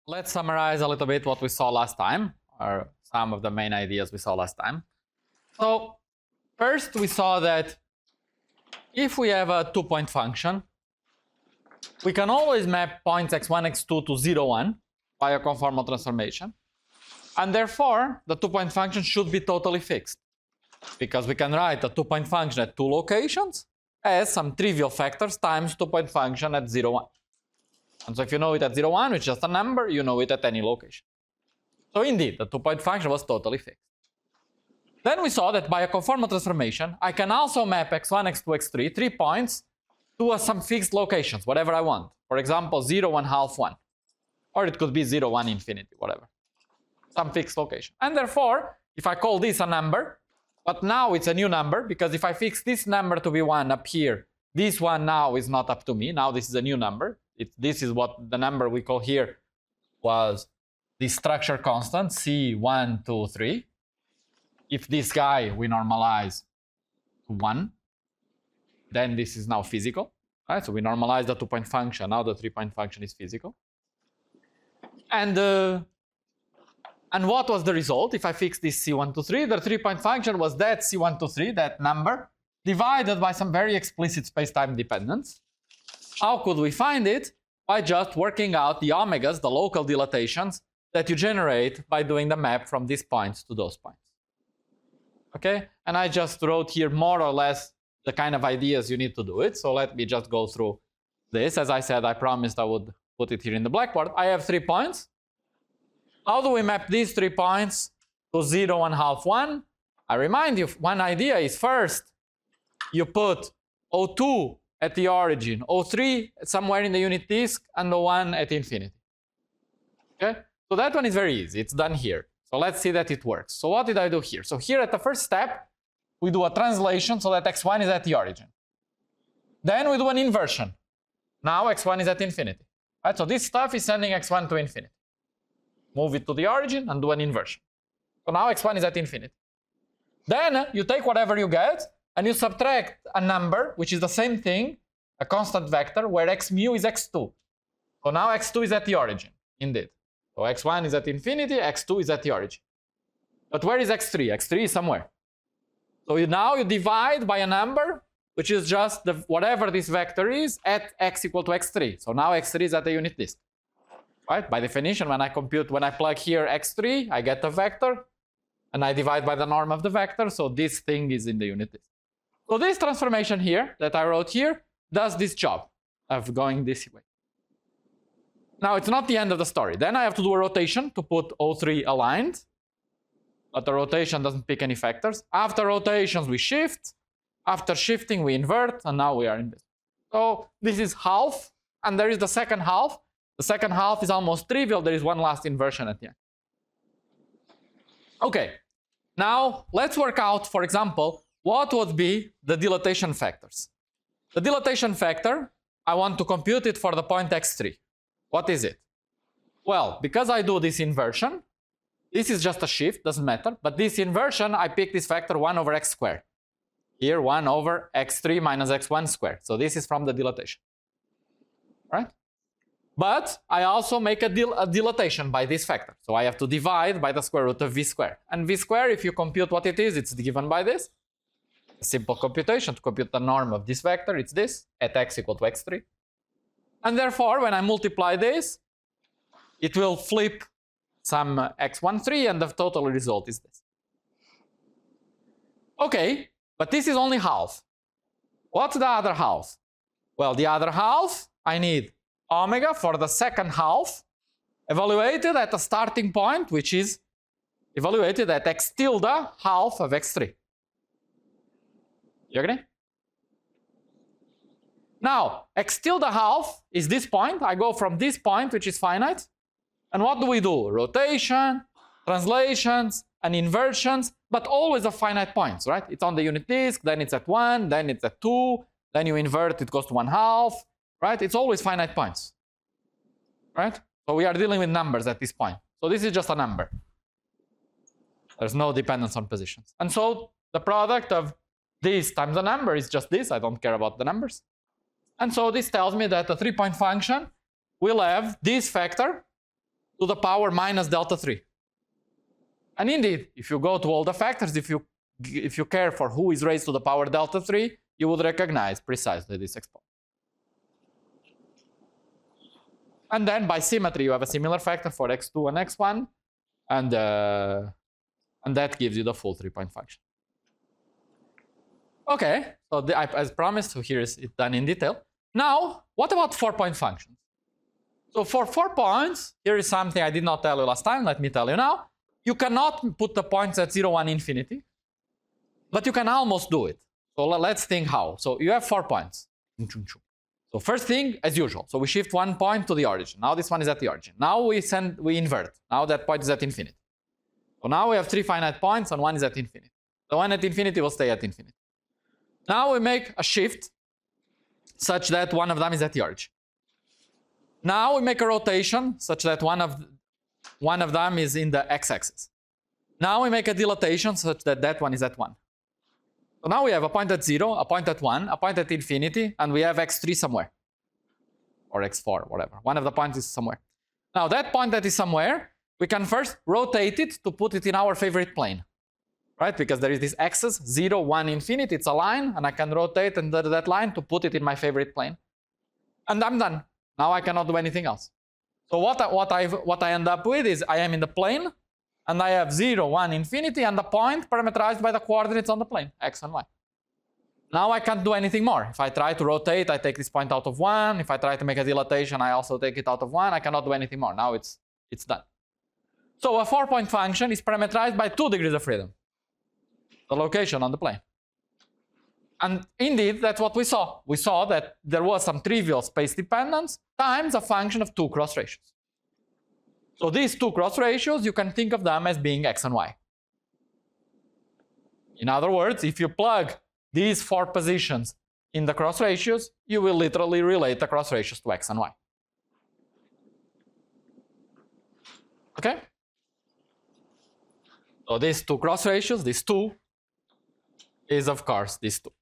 let's summarize a little bit what we saw last time, or some of the main ideas we saw last time. So first we saw that if we have a two-point function, we can always map points x1, x2 to 0, 1 by a conformal transformation. And therefore, the two-point function should be totally fixed, because we can write a two-point function at two locations as some trivial factors times two-point function at 0, 1. And so if you know it at 0, 1, which is just a number, you know it at any location. So indeed, the two-point function was totally fixed. Then we saw that by a conformal transformation, I can also map x1, x2, x3, 3 points, to some fixed locations, whatever I want. For example, 0, 1, half, 1. Or it could be 0, 1, infinity, whatever. Some fixed location. And therefore, if I call this a number, but now it's a new number, because if I fix this number to be 1 up here, this one now is not up to me. Now this is a new number. This is what the number we call here was the structure constant, C1, 2, 3. If this guy we normalize to 1, then this is now physical. Right? So we normalize the two-point function. Now the three-point function is physical. And what was the result? If I fix this C1, 2, 3, the three-point function was that C1, 2, 3, that number, divided by some very explicit space-time dependence. How could we find it? By just working out the omegas, the local dilatations, that you generate by doing the map from these points to those points. Okay? And I just wrote here more or less the kind of ideas you need to do it. So let me just go through this. As I said, I promised I would put it here in the blackboard. I have 3 points. How do we map these 3 points to 0, 1, half, 1? I remind you, one idea is first, you put O2 at the origin, O3 somewhere in the unit disk, and O1 at infinity. Okay? So that one is very easy. It's done here. So let's see that it works. So what did I do here? So here at the first step, we do a translation so that x1 is at the origin. Then we do an inversion. Now x1 is at infinity. Right? So this stuff is sending x1 to infinity. Move it to the origin and do an inversion. So now x1 is at infinity. Then you take whatever you get and you subtract a number, which is the same thing, a constant vector, where x mu is x2. So now x2 is at the origin, indeed. So x1 is at infinity, x2 is at the origin. But where is x3? x3 is somewhere. So now you divide by a number, which is just whatever this vector is at x equal to x3. So now x3 is at the unit disk. Right? By definition, when I plug here x3, I get a vector, and I divide by the norm of the vector, so this thing is in the unit disk. So this transformation here, that I wrote here, does this job of going this way. Now, it's not the end of the story. Then I have to do a rotation to put O3 aligned, but the rotation doesn't pick any factors. After rotations, we shift. After shifting, we invert, and now we are in this. So this is half, and there is the second half. The second half is almost trivial. There is one last inversion at the end. Okay, now let's work out, for example, what would be the dilatation factors. The dilatation factor, I want to compute it for the point x3. What is it? Well, because I do this inversion, this is just a shift, doesn't matter, but this inversion, I pick this factor 1 over x squared. Here, 1 over x3 minus x1 squared. So this is from the dilatation. Right? But I also make a dilatation by this factor. So I have to divide by the square root of v squared. And v squared, if you compute what it is, it's given by this. A simple computation to compute the norm of this vector, it's this, at x equal to x3. And therefore, when I multiply this, it will flip some x13, and the total result is this. Okay, but this is only half. What's the other half? Well, the other half, I need omega for the second half, evaluated at a starting point, which is evaluated at x tilde half of x3. You agree? Now, x tilde half is this point. I go from this point, which is finite. And what do we do? Rotation, translations, and inversions, but always at finite points, right? It's on the unit disk, then it's at 1, then it's at 2, then you invert, it goes to 1/2, right? It's always finite points, right? So we are dealing with numbers at this point. So this is just a number. There's no dependence on positions. And so the product of this times the number is just this. I don't care about the numbers. And so this tells me that the three-point function will have this factor to to the power minus delta 3. And indeed, if you go to all the factors, if you care for who is raised to the power delta 3, you would recognize precisely this exponent. And then by symmetry, you have a similar factor for x2 and x1, and that gives you the full 3-point function. Okay, so as promised, so here is it done in detail. Now, what about 4-point functions? So for 4 points, here is something I did not tell you last time. Let me tell you now. You cannot put the points at 0, 1, infinity, but you can almost do it. So let's think how. So you have 4 points. So first thing, as usual, so we shift 1 point to the origin. Now this one is at the origin. Now we invert. Now that point is at infinity. So now we have 3 finite points and 1 is at infinity. The one at infinity will stay at infinity. Now we make a shift such that one of them is at the origin. Now we make a rotation such that one of them is in the x-axis. Now we make a dilatation such that that one is at 1. So now we have a point at 0, a point at 1, a point at infinity, and we have x3 somewhere. Or x4, whatever. One of the points is somewhere. Now that point that is somewhere, we can first rotate it to put it in our favorite plane. Right? Because there is this axis, 0, 1, infinity, it's a line, and I can rotate under that line to put it in my favorite plane. And I'm done. Now I cannot do anything else. So what I end up with is I am in the plane, and I have 0, 1, infinity, and the point parameterized by the coordinates on the plane, x and y. Now I can't do anything more. If I try to rotate, I take this point out of 1. If I try to make a dilatation, I also take it out of 1. I cannot do anything more. Now it's done. So a 4-point function is parameterized by 2 degrees of freedom, the location on the plane. And indeed, that's what we saw. We saw that there was some trivial space dependence times a function of 2 cross ratios. So these 2 cross ratios, you can think of them as being x and y. In other words, if you plug these 4 positions in the cross ratios, you will literally relate the cross ratios to x and y. Okay? So these 2 cross ratios, these 2, is of course these 2.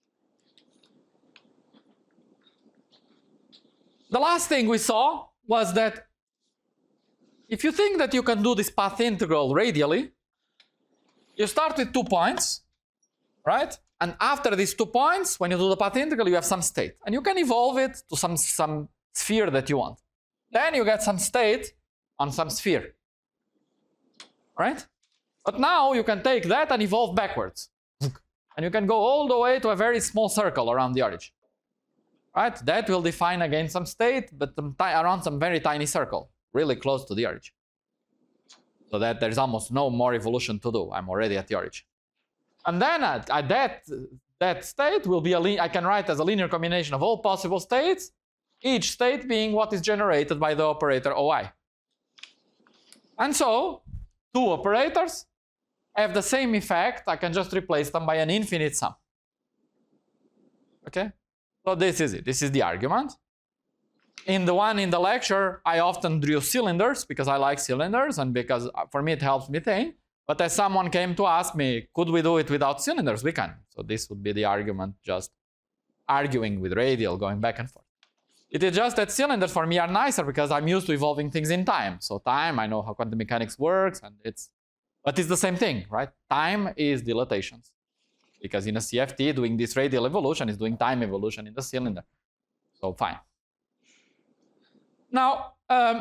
The last thing we saw was that if you think that you can do this path integral radially, you start with 2 points, right? And after these 2 points, when you do the path integral, you have some state. And you can evolve it to some sphere that you want. Then you get some state on some sphere, right? But now you can take that and evolve backwards. And you can go all the way to a very small circle around the origin, right? That will define again some state, but around some very tiny circle, really close to the origin. So that there's almost no more evolution to do. I'm already at the origin. And then that state will be I can write as a linear combination of all possible states, each state being what is generated by the operator OI. And so 2 operators have the same effect. I can just replace them by an infinite sum. Okay? So this is it. This is the argument. In the one in the lecture, I often drew cylinders because I like cylinders and because for me it helps methane. But as someone came to ask me, could we do it without cylinders? We can. So this would be the argument, just arguing with radial, going back and forth. It is just that cylinders for me are nicer because I'm used to evolving things in time. So time, I know how quantum mechanics works, and but it's the same thing, right? Time is dilatations. Because in a CFT, doing this radial evolution is doing time evolution in the cylinder. So fine. Now,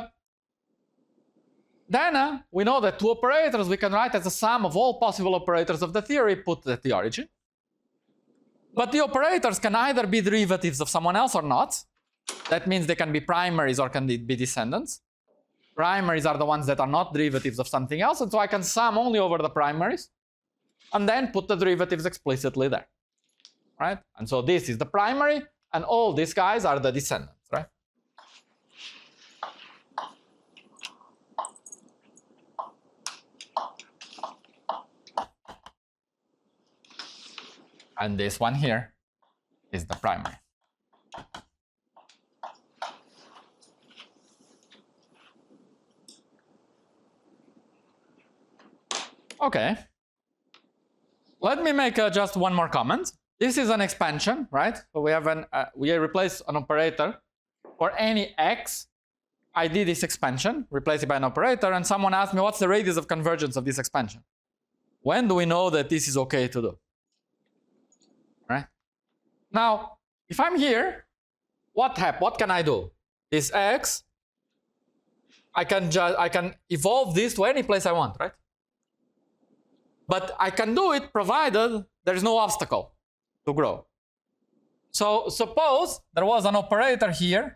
then we know that 2 operators we can write as a sum of all possible operators of the theory put at the origin. But the operators can either be derivatives of someone else or not. That means they can be primaries or can be descendants. Primaries are the ones that are not derivatives of something else, and so I can sum only over the primaries and then put the derivatives explicitly there, right? And so this is the primary, and all these guys are the descendants, right? And this one here is the primary. Okay. Let me make just one more comment. This is an expansion, right? So we have we replace an operator for any x I did this expansion, replace it by an operator, and someone asked me, what's the radius of convergence of this expansion? When do we know that this is okay to do? Right? Now, if I'm here, what can I do? This x, I can evolve this to any place I want, right? But I can do it provided there is no obstacle to grow. So suppose there was an operator here,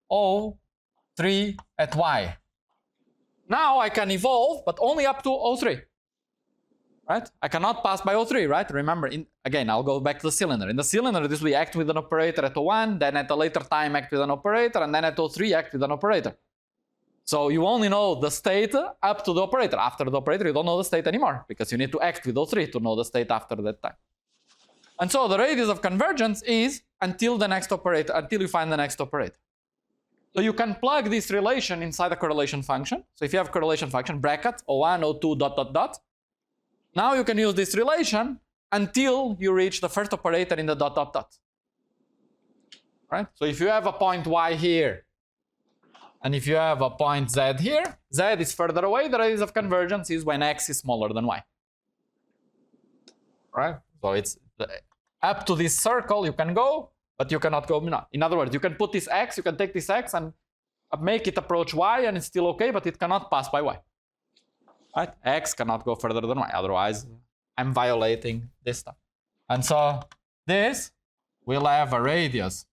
O3 at y. Now I can evolve, but only up to O3. Right? I cannot pass by O3, right? Remember, again, I'll go back to the cylinder. In the cylinder, this we act with an operator at O1, then at a later time act with an operator, and then at O3 act with an operator. So you only know the state up to the operator. After the operator, you don't know the state anymore, because you need to act with O3 to know the state after that time. And so the radius of convergence is until the next operator, until you find the next operator. So you can plug this relation inside a correlation function. So if you have a correlation function, bracket, O1, O2, dot, dot, dot. Now you can use this relation until you reach the first operator in the dot, dot, dot. Right? So if you have a point y here, and if you have a point z here, z is further away, the radius of convergence is when x is smaller than y. Right? So it's up to this circle you can go, but you cannot go beyond. In other words, you can put this x, you can take this x and make it approach y, and it's still okay, but it cannot pass by y. Right? X cannot go further than y, otherwise I'm violating this stuff. And so this will have a radius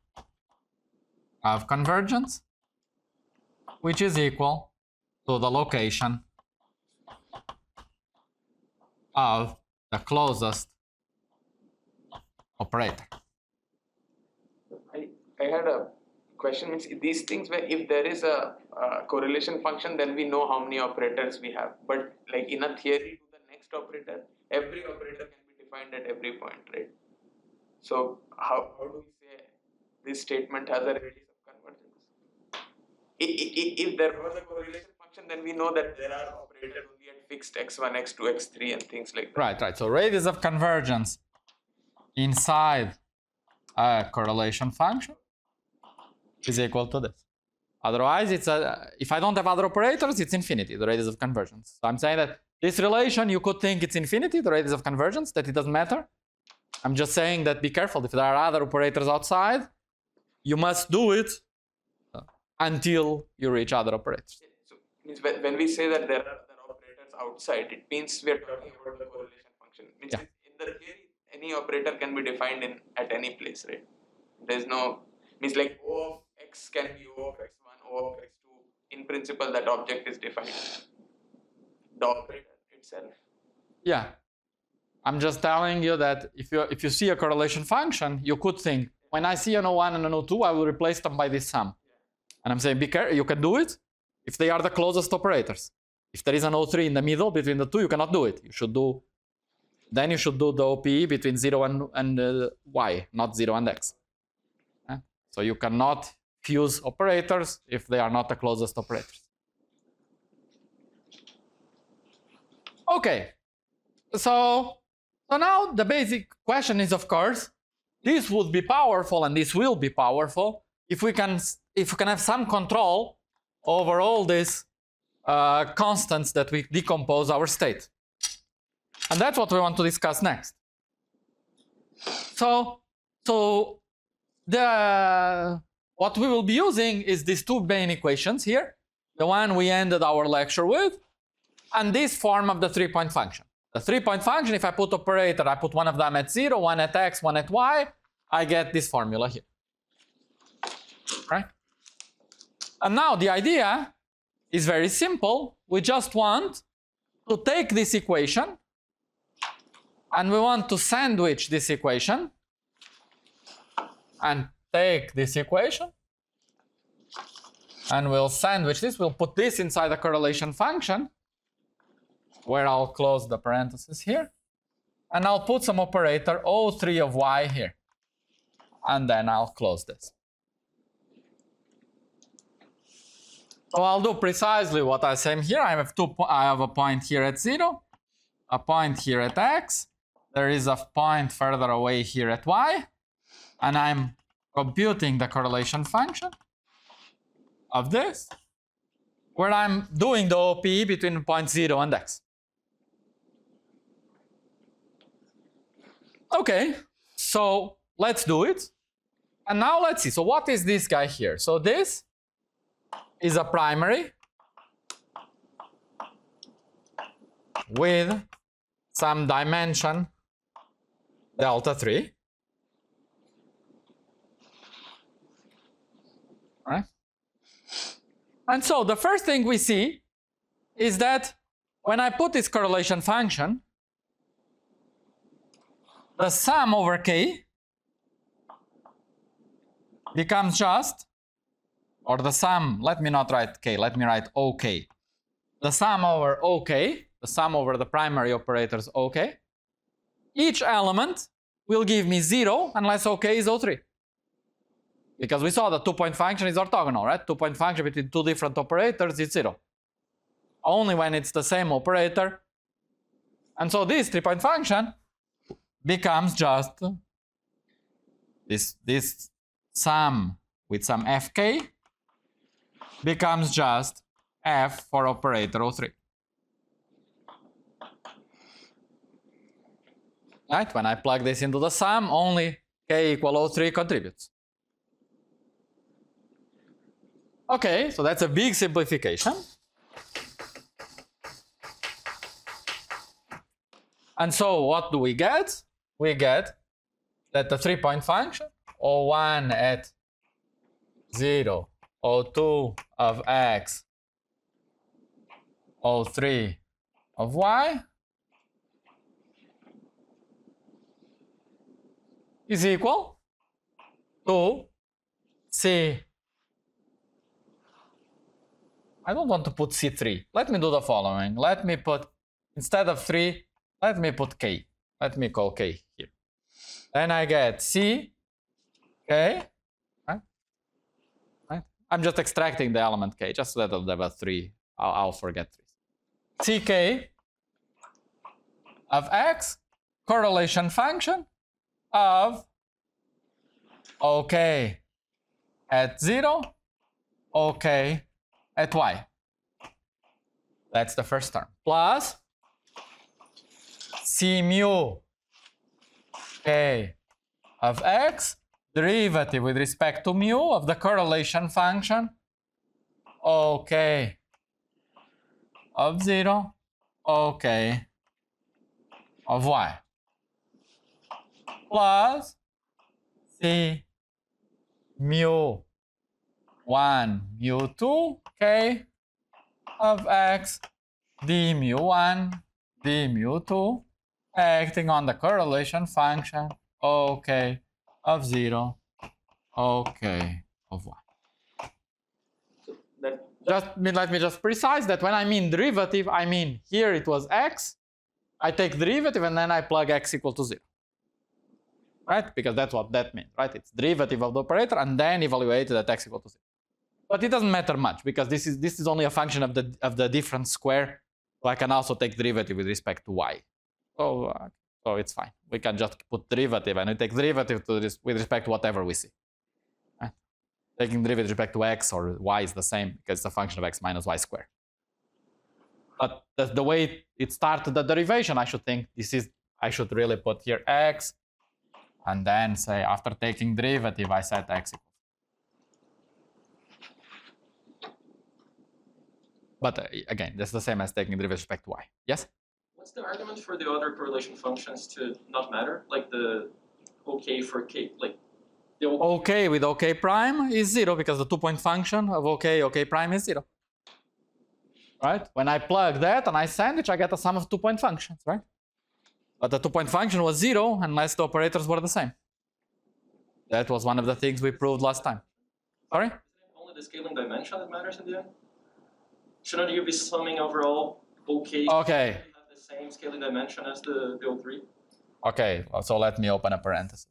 of convergence, which is equal to the location of the closest operator. I had a question. Means these things where if there is a correlation function, then we know how many operators we have. But like in a theory to the next operator, every operator can be defined at every point, right? So how do we say this statement has a radius of convergence? If there was a correlation function, then we know that there are operators only at fixed x1, x2, x3 and things like that. Right. So radius of convergence inside a correlation function is equal to this. Otherwise, it's if I don't have other operators, it's infinity, the radius of convergence. So I'm saying that this relation, you could think it's infinity, the radius of convergence, that it doesn't matter. I'm just saying that be careful. If there are other operators outside, you must do it until you reach other operators. So means when we say that there are other operators outside, it means we are talking about the correlation function. Means in the theory, any operator can be defined at any place, right? There's no, means like O of x can be O of x1, O of x2. In principle, that object is defined. The operator itself. Yeah. I'm just telling you that if you see a correlation function, you could think, when I see an O1 and an O2, I will replace them by this sum. And I'm saying, be careful, you can do it if they are the closest operators. If there is an O3 in the middle between the two, you cannot do it. You should do the OPE between 0 and y, not 0 and x. So you cannot fuse operators if they are not the closest operators. Okay, so now the basic question is, of course, this would be powerful and this will be powerful if we can have some control over all these constants that we decompose our state. And that's what we want to discuss next. So what we will be using is these two main equations here, the one we ended our lecture with, and this form of the 3-point function. The 3-point function, if I put operator, I put one of them at 0, one at x, one at y, I get this formula here. Right? And now the idea is very simple. We just want to take this equation and we want to sandwich this equation and take this equation and we'll sandwich this. We'll put this inside the correlation function where I'll close the parentheses here and I'll put some operator O3 of y here and then I'll close this. So I'll do precisely what I say here. I have a point here at 0, a point here at x, there is a point further away here at y, and I'm computing the correlation function. of this, where I'm doing the OP between point 0 and x. Okay, so let's do it. And now let's see. So what is this guy here? So this is a primary with some dimension delta 3. All right? And so the first thing we see is that when I put this correlation function, the sum over k becomes just, or the sum, let me not write k, let me write OK. The sum over OK, the sum over the primary operators OK, each element will give me 0 unless OK is O3. Because we saw the 2-point function is orthogonal, right? 2-point function between two different operators is 0. Only when it's the same operator. And so this 3-point function becomes just this sum with some fk becomes just f for operator O3. Right? When I plug this into the sum, only k equal O3 contributes. Okay, so that's a big simplification. And so what do we get? We get that the 3-point function, O1 at 0, O2 of x, O3 of y is equal to C. I don't want to put C3. Let me do the following. Let me put, instead of 3, let me put k. Let me call k here. Then I get C, k, right? I'm just extracting the element k, just so that there was 3. I'll forget 3. Ck of x, correlation function of OK at 0, OK at y. That's the first term. Plus C mu k of x, derivative with respect to mu of the correlation function OK of 0, OK of y. Plus C mu 1 mu 2 k of x d mu 1 d mu 2 acting on the correlation function OK of 0, OK of y. Let me just precise that when I mean derivative, I mean here it was x, I take derivative and then I plug x equal to 0. Right? Because that's what that means, right? It's derivative of the operator and then evaluated at x equal to 0. But it doesn't matter much because this is only a function of the difference square. So I can also take derivative with respect to y. So it's fine. We can just put derivative and we take derivative with respect to whatever we see. Right? Taking derivative with respect to x or y is the same because it's a function of x minus y squared. But the way it started the derivation, I should think I should really put here x and then say after taking derivative I set x equals. But again, that's the same as taking derivative with respect to y. Yes? What's the argument for the other correlation functions to not matter? Like the OK for k, like the OK with OK prime is 0 because the 2-point function of OK prime is 0. Right? When I plug that and I sandwich, I get a sum of 2-point functions, right? But the 2-point function was 0 unless the operators were the same. That was one of the things we proved last time. Sorry? Only the scaling dimension that matters in the end? Shouldn't you be summing overall OK? Okay. Have the same scaling dimension as the O3? Okay, so let me open a parenthesis.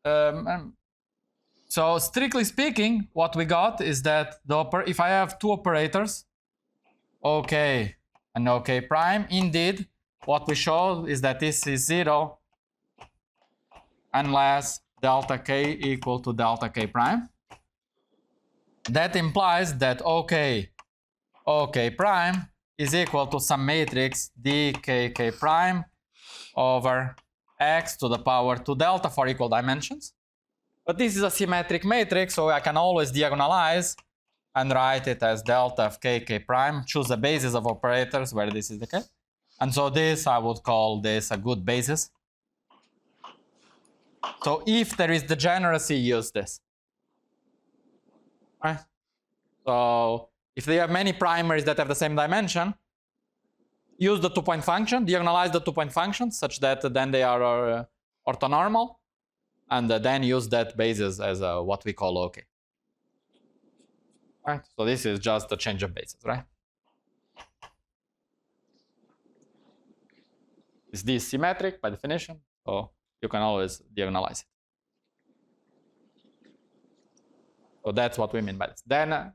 So strictly speaking, what we got is that if I have two operators, OK and OK prime, indeed, what we showed is that this is 0 unless delta k equal to delta k prime. that implies that OK prime is equal to some matrix dkk prime over x to the power 2 delta for equal dimensions. But this is a symmetric matrix, so I can always diagonalize and write it as delta of kk prime, choose a basis of operators where this is the case. And so this, I would call this a good basis. So if there is degeneracy, use this. Right? So if they have many primaries that have the same dimension, use the 2-point function, diagonalize the 2-point function such that then they are orthonormal, and then use that basis as what we call OK. Right? So this is just a change of basis, right? Is this symmetric by definition? So you can always diagonalize it. So that's what we mean by this. Then,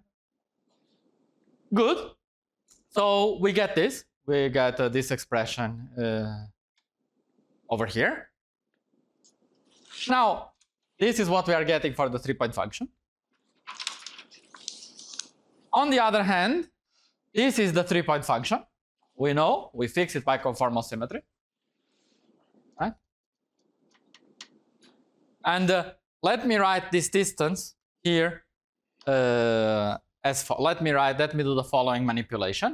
good. So we get this. We get this expression over here. Now, this is what we are getting for the 3-point function. On the other hand, this is the 3-point function. We know, we fix it by conformal symmetry. Right? And let me write this distance here as let me do the following manipulation.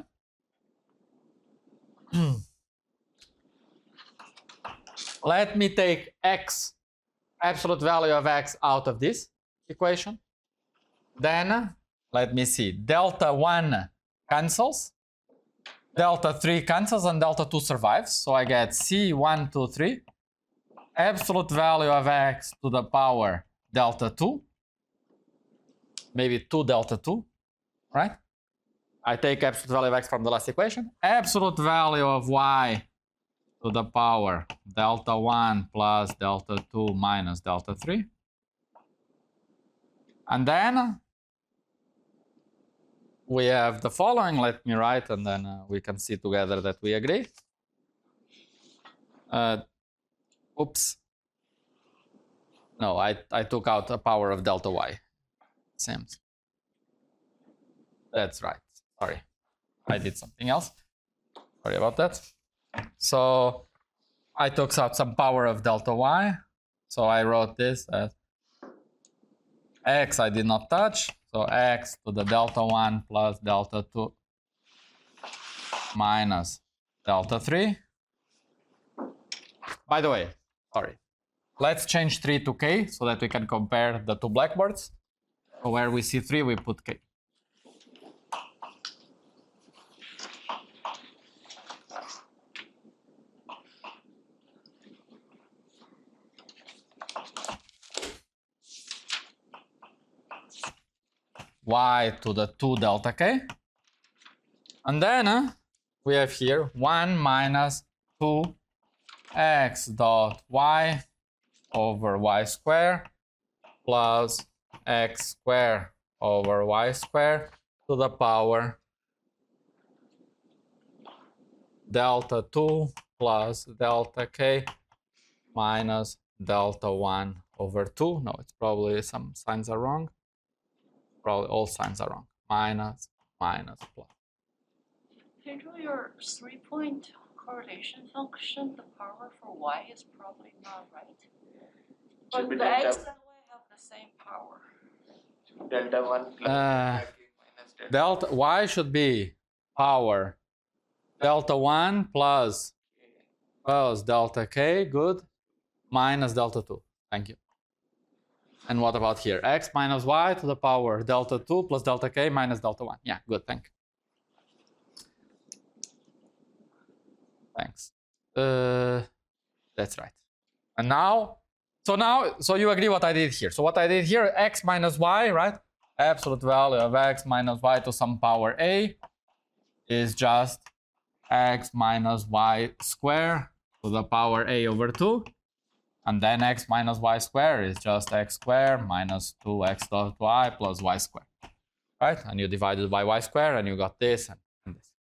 Let me take x, absolute value of x, out of this equation. Then let me see, delta 1 cancels, delta 3 cancels, and delta 2 survives. So I get C1, 2, 3, absolute value of x to the power delta 2, maybe 2 delta 2, right? I take absolute value of x from the last equation, absolute value of y to the power delta 1 plus delta 2 minus delta 3. And then we have the following. Let me write, and then we can see together that we agree. Oops. No, I took out a power of delta y. Seems. That's right. Sorry. I did something else. Sorry about that. So I took out some power of delta y. So I wrote this as x I did not touch. So x to the delta 1 plus delta 2 minus delta 3. By the way, sorry. Let's change 3 to k so that we can compare the two blackboards. So where we see 3, we put k. Y to the 2 delta k. And then we have here 1 minus 2 x dot y over y square plus x square over y square to the power delta 2 plus delta k minus delta 1 over 2. No, it's probably some signs are wrong. Probably all signs are wrong. Minus, minus, plus. Pedro, your 3-point correlation function, the power for y is probably not right. But the x and y have the same power. Delta 1 plus delta k minus delta y should be power delta 1 plus delta k, good, minus delta 2. Thank you. And what about here? X minus y to the power delta 2 plus delta k minus delta 1. Yeah, good, thank you. Thanks. That's right. And now, so you agree what I did here. So what I did here, x minus y, right? Absolute value of x minus y to some power a is just x minus y square to the power a over 2. And then x minus y square is just x square minus 2x dot y plus y square. Right? And you divide it by y square and you got this and this.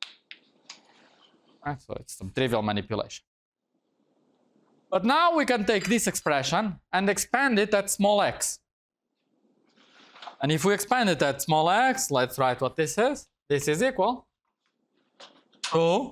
Right? So it's some trivial manipulation. But now we can take this expression and expand it at small x. And if we expand it at small x, let's write what this is. This is equal to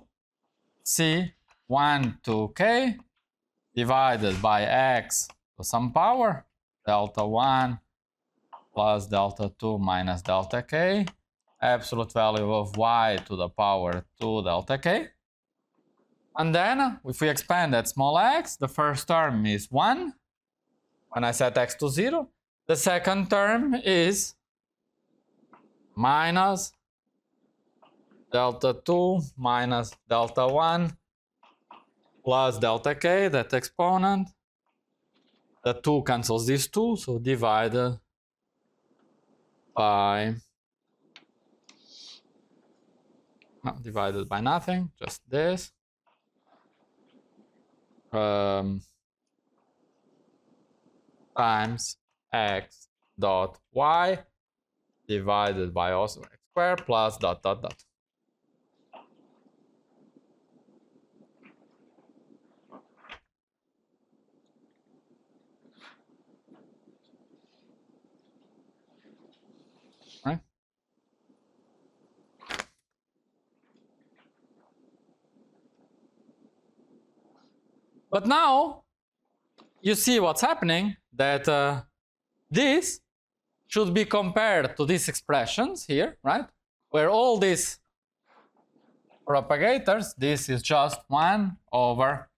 C1 to k divided by x to some power, delta 1 plus delta 2 minus delta k, absolute value of y to the power 2 delta k. And then, if we expand at small x, the first term is 1 when I set x to 0. The second term is minus delta 2 minus delta 1 plus delta k, that exponent. The 2 cancels these 2, so divided by, no, divided by nothing, just this. Times x dot y divided by also x squared plus dot dot dot. Right? But now you see what's happening, that this should be compared to these expressions here, right? Where all these propagators, this is just 1 over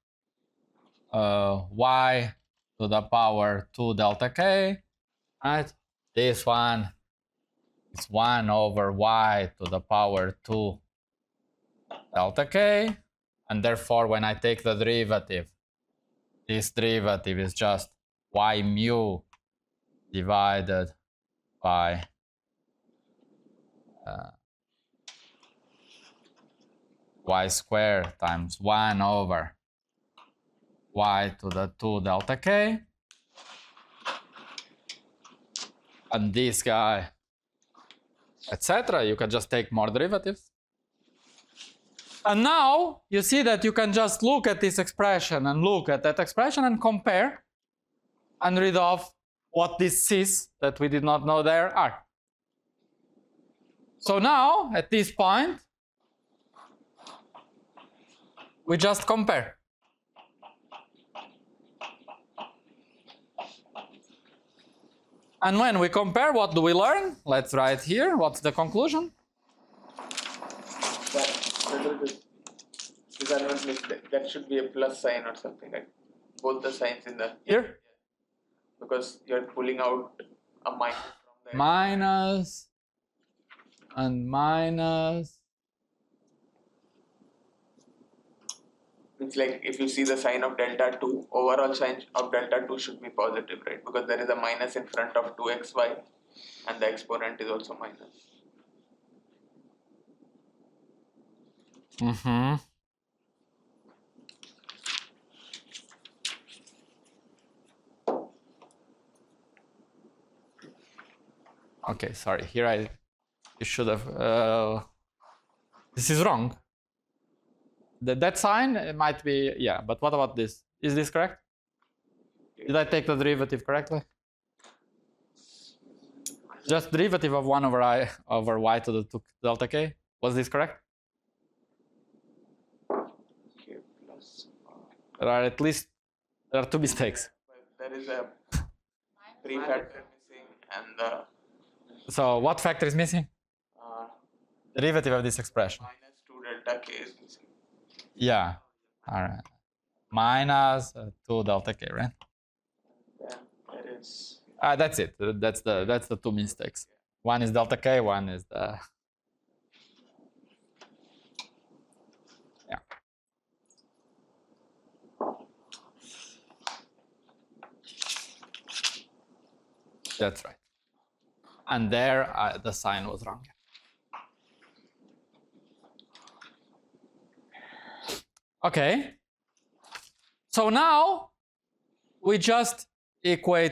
y to the power 2 delta k, right? This one is 1 over y to the power 2 delta k, and therefore when I take the derivative, this derivative is just y mu divided by y squared times 1 over y to the 2 delta k. And this guy, etc. You can just take more derivatives. And now you see that you can just look at this expression and look at that expression and compare and read off what these c's that we did not know there are. So now, at this point, we just compare. And when we compare, what do we learn? Let's write here. What's the conclusion? That should be a plus sign or something, like both the signs in the here, because you're pulling out a minus from the minus and minus. It's like if you see the sign of delta 2, overall sign of delta 2 should be positive, right? Because there is a minus in front of 2xy and the exponent is also minus. Mm-hmm. Okay, sorry. Here you should have. This is wrong. That sign might be, yeah. But what about this? Is this correct? Did I take the derivative correctly? Just derivative of 1 over I over y to the 2 delta k. Was this correct? K plus. There are at least there are 2 mistakes. There is a prefactor missing and the. So what factor is missing? Derivative of this expression. Minus 2 delta k is missing. Yeah. All right. Minus 2 delta k, right? Then there is. That's it. That's the 2 mistakes. One is delta k. One is the. Yeah. That's right. And there, the sign was wrong. Okay. So now we just equate.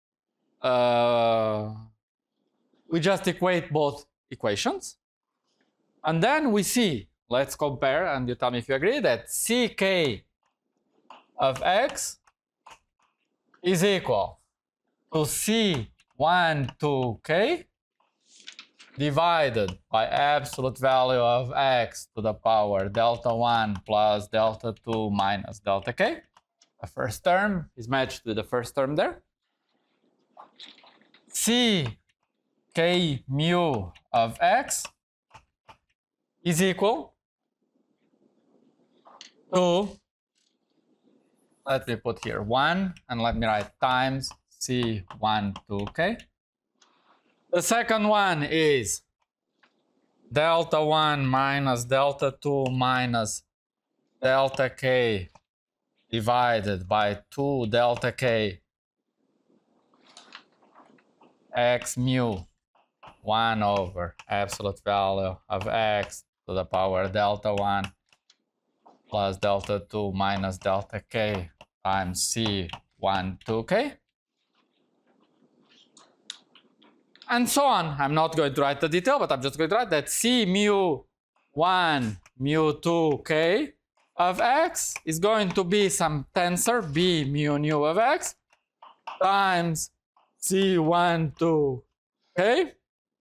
We just equate both equations, and then we see. Let's compare, and you tell me if you agree that ck of x is equal to cy 1 to k divided by absolute value of x to the power delta 1 plus delta 2 minus delta k. The first term is matched with the first term there. C k mu of x is equal to, let me put here 1 and let me write times C1 to k. The second one is delta 1 minus delta 2 minus delta k divided by 2 delta k x mu 1 over absolute value of x to the power delta 1 plus delta 2 minus delta k times C1 to k. And so on. I'm not going to write the detail, but I'm just going to write that C mu 1 mu 2 k of x is going to be some tensor b mu nu of x times C1 to k,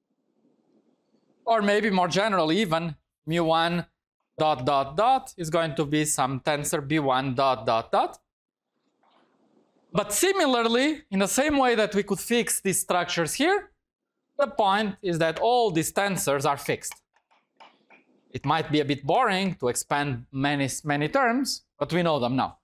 or maybe more generally even mu 1 dot dot dot is going to be some tensor b1 dot dot dot. But similarly, in the same way that we could fix these structures here, the point is that all these tensors are fixed. It might be a bit boring to expand many terms, but we know them now.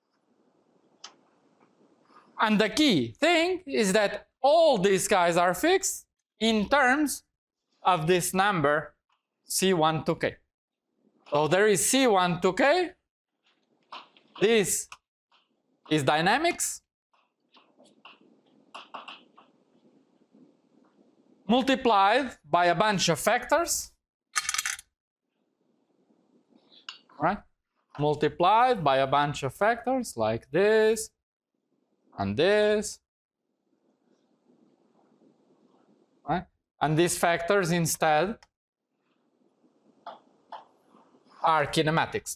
And the key thing is that all these guys are fixed in terms of this number C1 to k. So there is C1 to k. This is dynamics multiplied by a bunch of factors, right? Multiplied by a bunch of factors like this and this, right? And these factors instead are kinematics.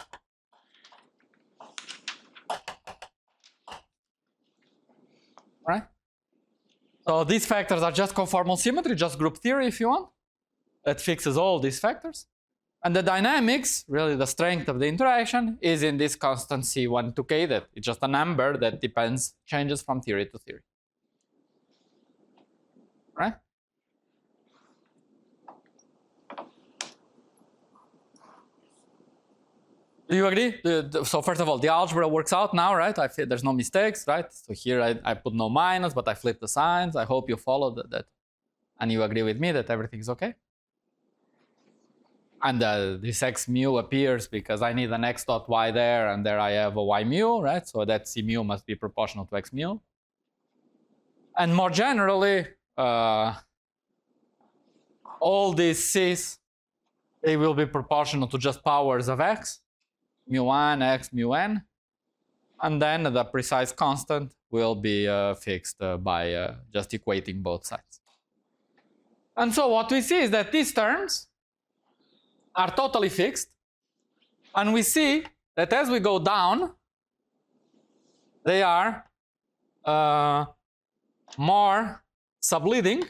Right? So these factors are just conformal symmetry, just group theory if you want. That fixes all these factors. And the dynamics, really the strength of the interaction, is in this constant C1 to k, that it's just a number that depends, changes from theory to theory. Right? Do you agree? So first of all, the algebra works out now, right? I feel there's no mistakes, right? So here I put no minus, but I flip the signs. I hope you follow that and you agree with me that everything is okay. And this x mu appears because I need an x dot y there, and there I have a y mu, right? So that c mu must be proportional to x mu. And more generally, all these c's, they will be proportional to just powers of x. Mu1, x, mu n, and then the precise constant will be fixed by just equating both sides. And so what we see is that these terms are totally fixed, and we see that as we go down, they are more subleading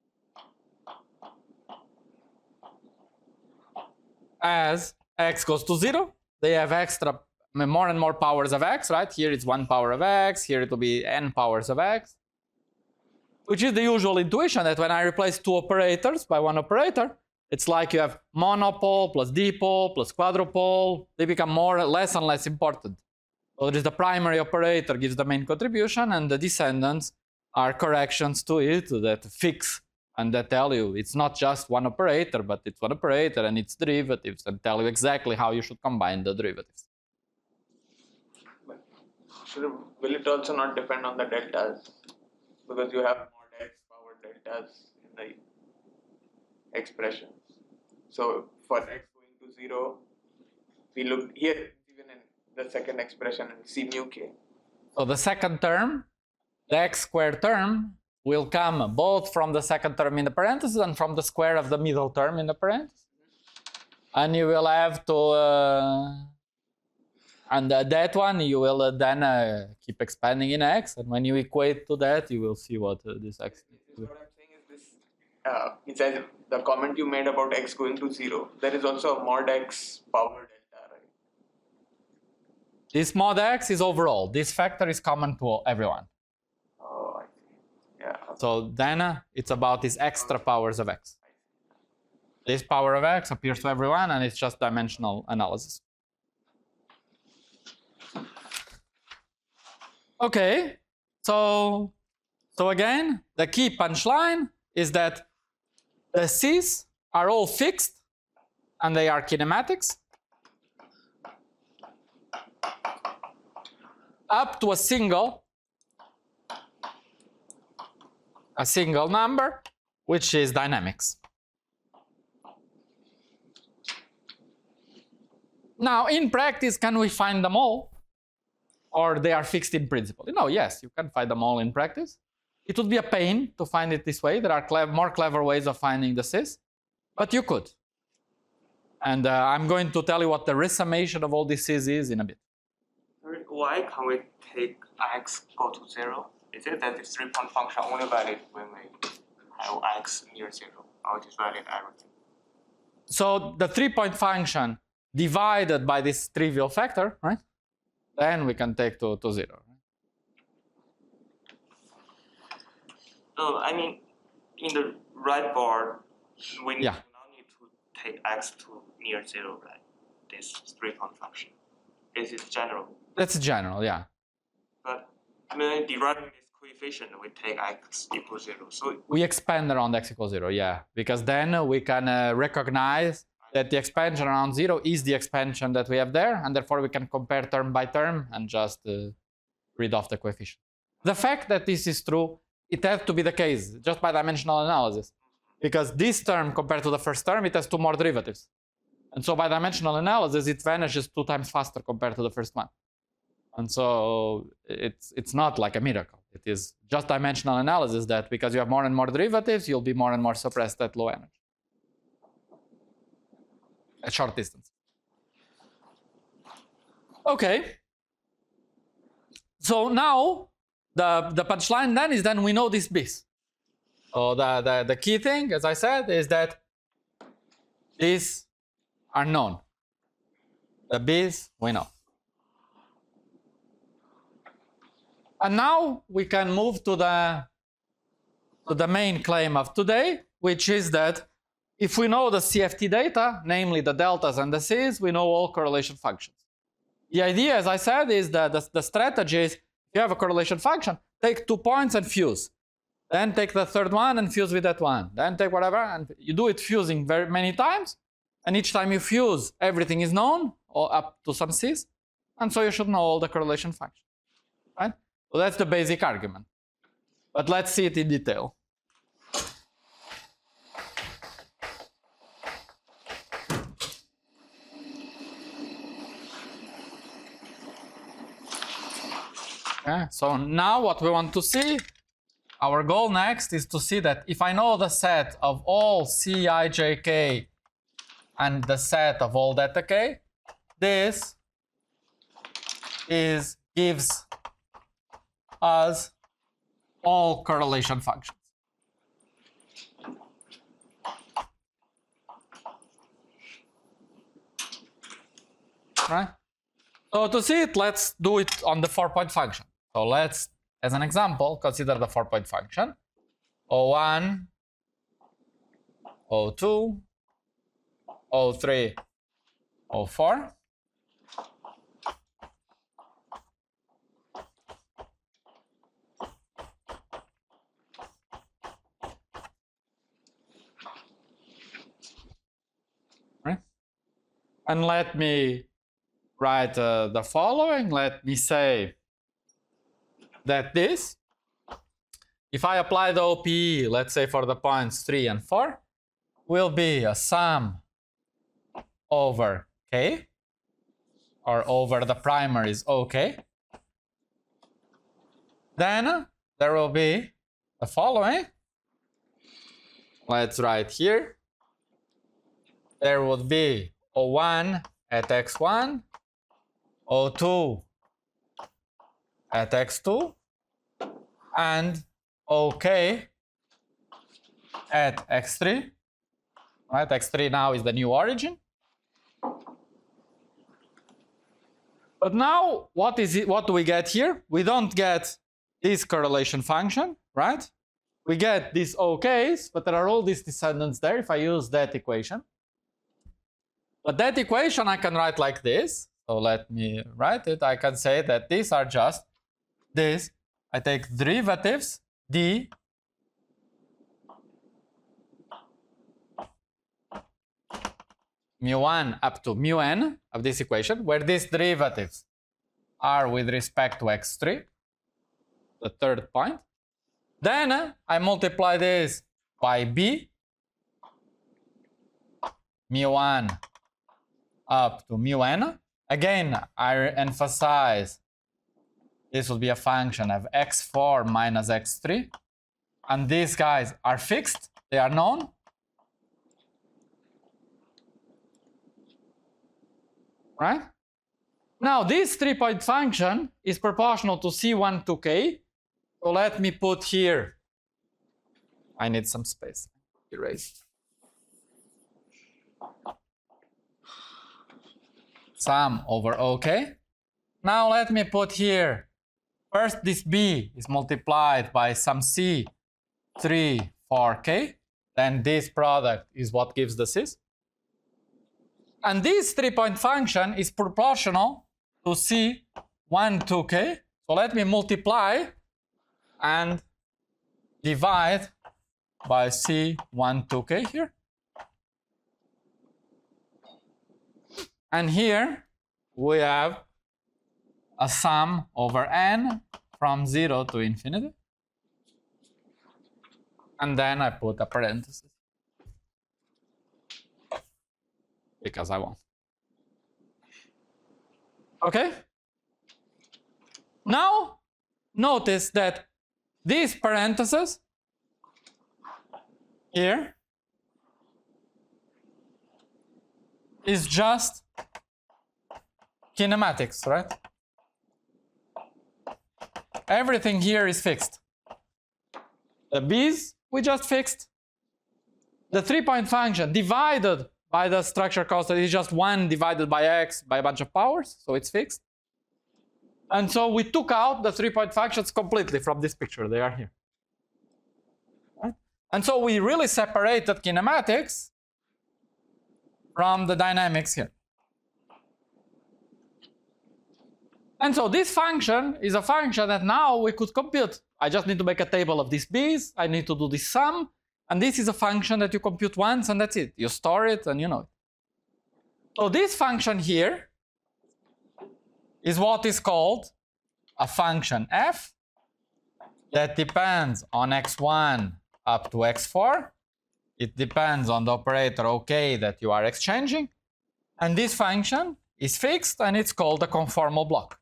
as x goes to 0. They have extra, more and more powers of x, right? Here it's 1 power of x, here it will be n powers of x, which is the usual intuition that when I replace two operators by one operator, it's like you have monopole plus dipole plus quadrupole. They become less and less important. So there is the primary operator gives the main contribution, and the descendants are corrections to it that fix and that tell you it's not just one operator, but it's one operator and its derivatives, and tell you exactly how you should combine the derivatives. But will it also not depend on the deltas? Because you have mod x power deltas in the expressions. So for x going to 0, we look here, even in the second expression, in c mu k. So the second term, the x squared term, will come both from the second term in the parentheses and from the square of the middle term in the parentheses. And you will have to And that one you will then keep expanding in x, and when you equate to that, you will see what this x is. What I'm saying is this, it says the comment you made about x going to 0, there is also a mod x power delta, right? This mod x is overall. This factor is common to everyone. Oh, I see. Yeah. So then it's about these extra powers of x. This power of x appears to everyone, and it's just dimensional analysis. Okay, so again, the key punchline is that the C's are all fixed, and they are kinematics, up to a single number, which is dynamics. Now, in practice, can we find them all? Or they are fixed in principle? No, yes, you can find them all in practice. It would be a pain to find it this way. There are more clever ways of finding the Cs, but you could. And I'm going to tell you what the resummation of all these Cs is in a bit. Why can't we take x go to 0? Is it that the 3-point function only valid when we have x near 0, or it is valid everything? So the 3-point function divided by this trivial factor, right? Then we can take to 0. No, I mean, in the right board, we Yeah. now need to take x to near 0, right? This 3-point function. This is general. That's general, yeah. But when deriving this coefficient, we take x equals 0. So We expand around x equals 0, yeah. Because then we can recognize that the expansion around 0 is the expansion that we have there, and therefore we can compare term by term and just read off the coefficient. The fact that this is true, it has to be the case just by dimensional analysis, because this term compared to the first term, it has 2 more derivatives. And so by dimensional analysis, it vanishes 2 times faster compared to the first one. And so it's not like a miracle. It is just dimensional analysis that because you have more and more derivatives, you'll be more and more suppressed at low energy. At short distance. Okay. So now the punchline then is we know these B's. So the key thing, as I said, is that these are known. The B's we know. And now we can move to the main claim of today, which is that if we know the CFT data, namely the deltas and the C's, we know all correlation functions. The idea, as I said, is that the strategy is, if you have a correlation function, take 2 points and fuse. Then take the third one and fuse with that one. Then take whatever, and you do it fusing very many times. And each time you fuse, everything is known, or up to some C's. And so you should know all the correlation functions, right? So that's the basic argument. But let's see it in detail. Okay, so now what we want to see, our goal next is to see that if I know the set of all Cij and the set of all delta k, this gives us all correlation functions. Right? So to see it, let's do it on the 4-point function. So let's, as an example, consider the 4-point function. O1, O2, O3, O4. Right? And let me write the following. Let me say that this, if I apply the OPE, let's say for the points 3 and 4, will be a sum over k, or over the primaries OK. Then there will be the following. Let's write here. There would be O1 at x1, O2 at x2 and OK at x3. Right, x3 now is the new origin. But now, what is it? What do we get here? We don't get this correlation function, right? We get these OKs, but there are all these descendants there if I use that equation. But that equation I can write like this. So let me write it. I can say that these are just this. I take derivatives d mu1 up to mu n of this equation, where these derivatives are with respect to x3, the third point. Then I multiply this by b, mu1 up to mu n. Again, I emphasize this will be a function of x4 minus x3. And these guys are fixed, they are known. Right? Now, this 3-point function is proportional to C1 to K. So let me put here, I need some space, erase. Sum over OK. Now let me put here, first this B is multiplied by some C3 for K. Then this product is what gives the Cis. And this 3-point function is proportional to C1 to K. So let me multiply and divide by C1 to K here. And here we have a sum over n from 0 to infinity. And then I put a parenthesis, because I want. Okay? Now, notice that this parenthesis here is just kinematics, right? Everything here is fixed. The b's we just fixed. The 3-point function divided by the structure constant is just 1 divided by x by a bunch of powers, so it's fixed. And so we took out the 3-point functions completely from this picture. They are here. Right? And so we really separated kinematics from the dynamics here. And so this function is a function that now we could compute. I just need to make a table of these b's. I need to do this sum. And this is a function that you compute once and that's it. You store it and you know it. So this function here is what is called a function f that depends on x1 up to x4. It depends on the operator OK that you are exchanging. And this function is fixed and it's called a conformal block.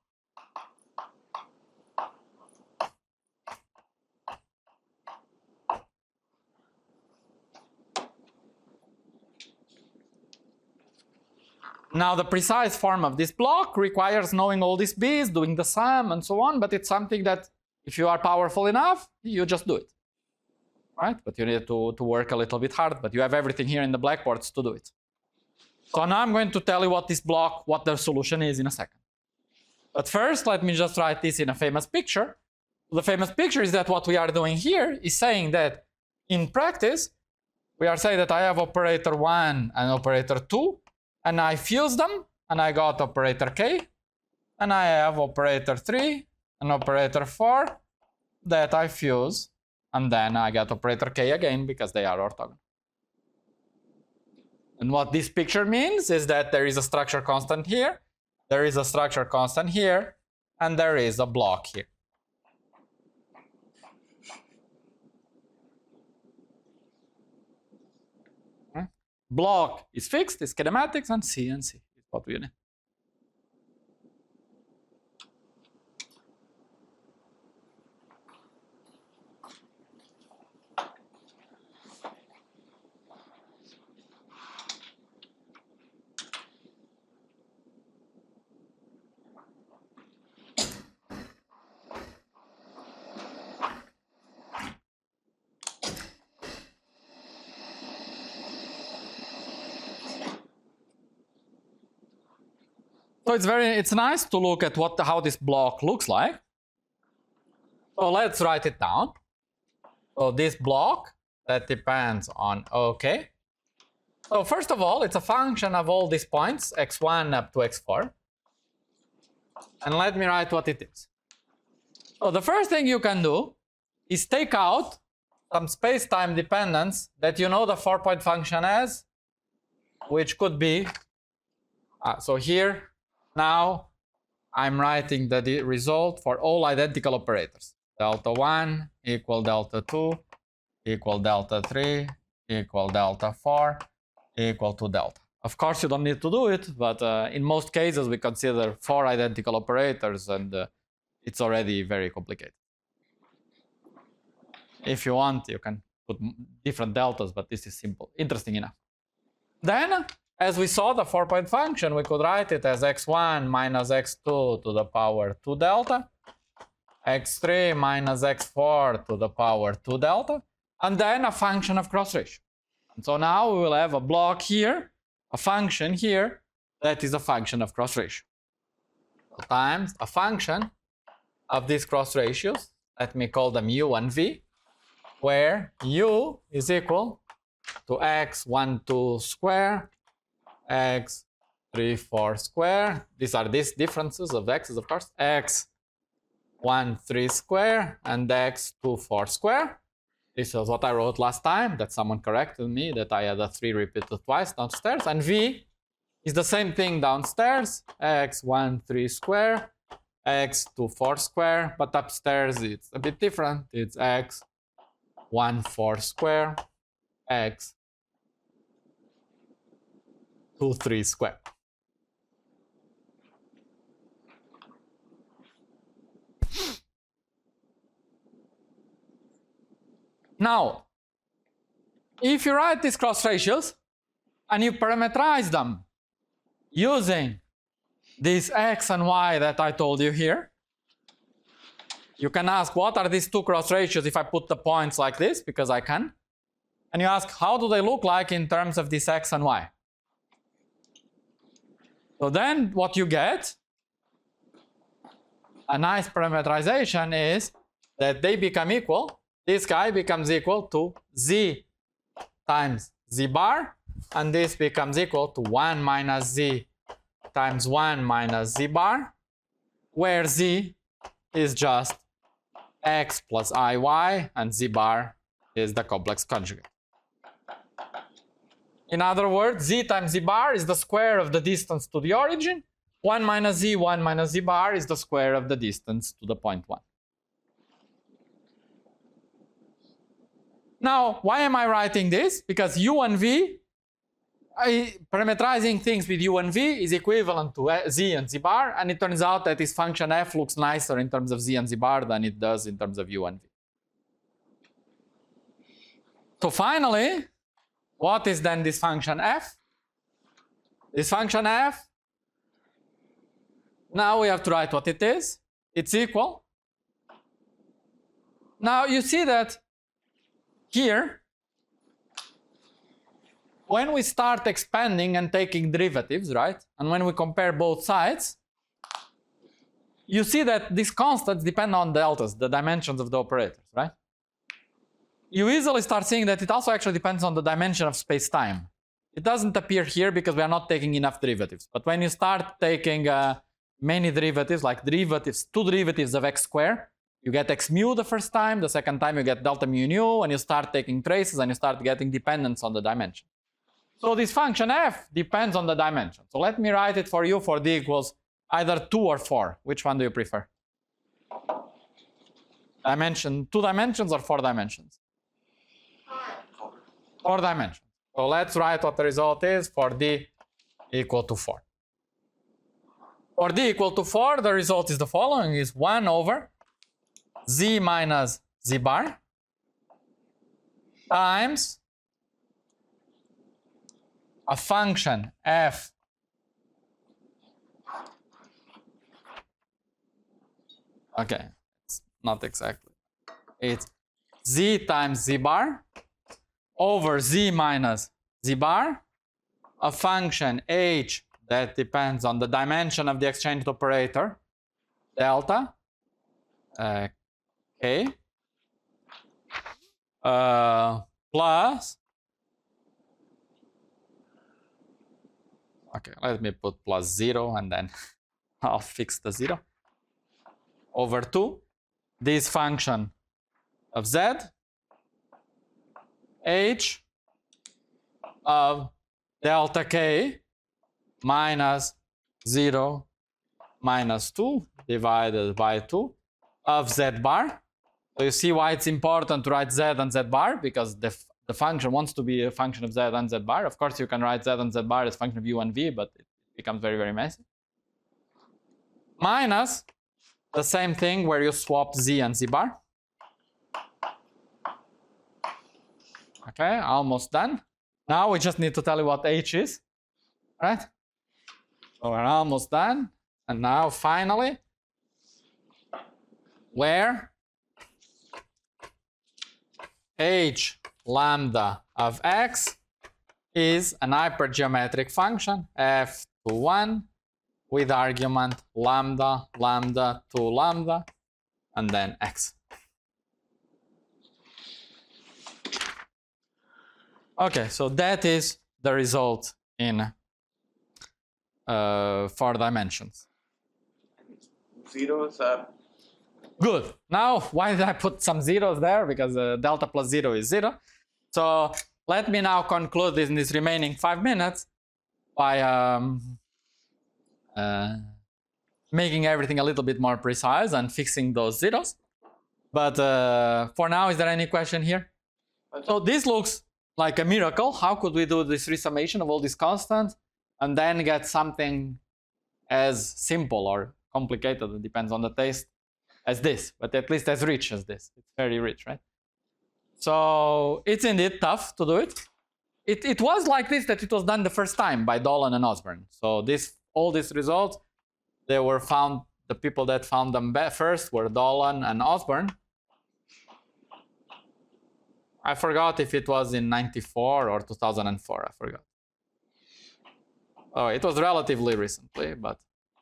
Now, the precise form of this block requires knowing all these b's, doing the sum, and so on, but it's something that if you are powerful enough, you just do it. Right? But you need to work a little bit hard, but you have everything here in the blackboards to do it. So now I'm going to tell you what this block, what the solution is in a second. But first, let me just write this in a famous picture. The famous picture is that what we are doing here is saying that in practice, we are saying that I have operator 1 and operator 2, and I fuse them, and I got operator K, and I have operator 3 and operator 4 that I fuse, and then I get operator K again because they are orthogonal. And what this picture means is that there is a structure constant here, there is a structure constant here, and there is a block here. Block is fixed, is kinematics, and C is what we need. So it's nice to look at how this block looks like. So let's write it down. So this block that depends on OK. So first of all, it's a function of all these points, x1 up to x4. And let me write what it is. So the first thing you can do is take out some space-time dependence that you know the 4-point function has, which could be, so here, now I'm writing the result for all identical operators. Delta 1 equal delta 2 equal delta 3 equal delta 4 equal to delta. Of course, you don't need to do it, but in most cases, we consider 4 identical operators, and it's already very complicated. If you want, you can put different deltas, but this is simple, interesting enough. Then, as we saw the 4-point function, we could write it as x1 minus x2 to the power 2 delta, x3 minus x4 to the power 2 delta, and then a function of cross ratio. And so now we will have a block here, a function here, that is a function of cross ratio. So times a function of these cross ratios, let me call them u and v, where u is equal to x12 square, x34 square. These are these differences of x's, of course. x13 square and x24 square. This is what I wrote last time, that someone corrected me, that I had a 3 repeated twice downstairs. And v is the same thing downstairs, x13 square, x24 square, but upstairs it's a bit different. It's x14 square, x23 square. Now, if you write these cross ratios and you parameterize them using this x and y that I told you here, you can ask, what are these two cross ratios if I put the points like this, because I can. And you ask, how do they look like in terms of this x and y? So then what you get, a nice parameterization, is that they become equal. This guy becomes equal to z times z bar, and this becomes equal to 1 minus z times 1 minus z bar, where z is just x plus iy, and z bar is the complex conjugate. In other words, z times z bar is the square of the distance to the origin. 1 minus z bar is the square of the distance to the point 1. Now, why am I writing this? Because u and v, parameterizing things with u and v is equivalent to z and z bar, and it turns out that this function f looks nicer in terms of z and z bar than it does in terms of u and v. So finally, what is then this function f? This function f, now we have to write what it is. It's equal. Now you see that here, when we start expanding and taking derivatives, right, and when we compare both sides, you see that these constants depend on deltas, the dimensions of the operators, right? You easily start seeing that it also actually depends on the dimension of space-time. It doesn't appear here because we are not taking enough derivatives. But when you start taking many derivatives, like two derivatives of x squared, you get x mu the first time, the second time you get delta mu nu, and you start taking traces and you start getting dependence on the dimension. So this function f depends on the dimension. So let me write it for you for d equals either 2 or 4. Which one do you prefer? Dimension, 2 dimensions or 4 dimensions? 4 dimensions. So let's write what the result is for d equal to 4. For d equal to 4, the result is the following, is 1 over z minus z bar times a function f okay, it's not exactly, it's z times z bar over z minus z bar, a function h that depends on the dimension of the exchanged operator, delta, k, plus, okay, let me put plus 0 and then I'll fix the 0, over 2, this function of z, h of delta k minus 0 minus 2 divided by 2 of z bar. So you see why it's important to write z and z bar, because the function wants to be a function of z and z bar. Of course, you can write z and z bar as function of u and v, but it becomes very, very messy. Minus the same thing where you swap z and z bar. Okay, almost done. Now we just need to tell you what h is, right? So we're almost done. And now finally, where h lambda of x is an hypergeometric function f to 1 with argument lambda, lambda to lambda, and then x. Okay, so that is the result in 4 dimensions. Zeros are good. Now, why did I put some zeros there? Because delta plus 0 is 0. So let me now conclude in this remaining 5 minutes by making everything a little bit more precise and fixing those zeros. But for now, is there any question here? So this looks like a miracle. How could we do this resummation of all these constants and then get something as simple or complicated, it depends on the taste, as this, but at least as rich as this. It's very rich, right? So it's indeed tough to do it. It was like this that it was done the first time by Dolan and Osborne. So all these results, they were found, the people that found them first were Dolan and Osborne. I forgot if it was in 94 or 2004, I forgot. Oh, it was relatively recently, but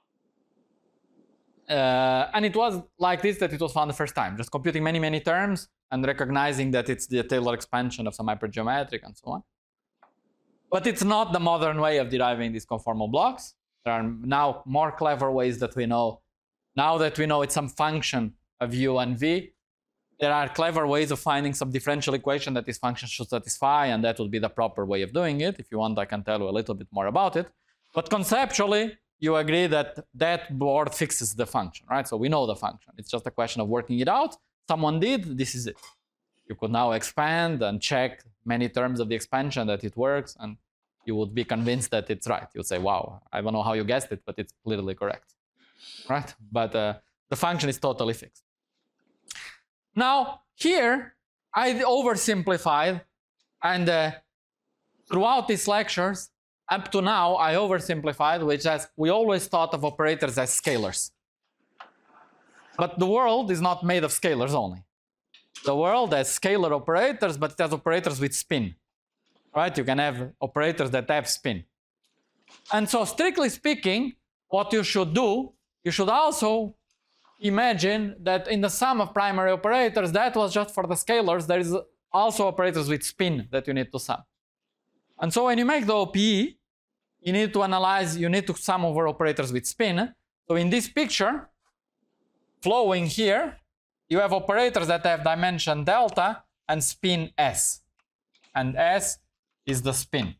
and it was like this that it was found the first time, just computing many, many terms and recognizing that it's the Taylor expansion of some hypergeometric and so on. But it's not the modern way of deriving these conformal blocks. There are now more clever ways that we know. Now that we know it's some function of u and v, there are clever ways of finding some differential equation that this function should satisfy, and that would be the proper way of doing it. If you want, I can tell you a little bit more about it. But conceptually, you agree that that board fixes the function, right? So we know the function. It's just a question of working it out. Someone did, this is it. You could now expand and check many terms of the expansion that it works, and you would be convinced that it's right. You'd say, wow, I don't know how you guessed it, but it's clearly correct, right? But the function is totally fixed. Now, here, I oversimplified, and throughout these lectures, up to now, I oversimplified, which is we always thought of operators as scalars. But the world is not made of scalars only. The world has scalar operators, but it has operators with spin, right? You can have operators that have spin. And so, strictly speaking, what you should do, you should also imagine that in the sum of primary operators, that was just for the scalars, there is also operators with spin that you need to sum. And so when you make the OPE, you need to analyze, you need to sum over operators with spin. So in this picture, flowing here, you have operators that have dimension delta and spin s. And s is the spin.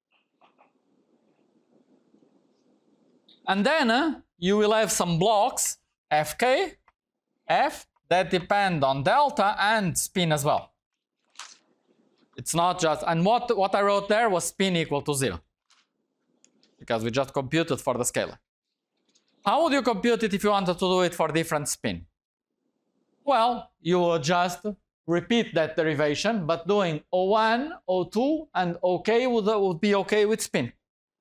And then you will have some blocks, fk, f, that depend on delta and spin as well. It's not just, and what I wrote there was spin equal to 0. Because we just computed for the scalar. How would you compute it if you wanted to do it for different spin? Well, you would just repeat that derivation, but doing O1, O2, and OK would be OK with spin.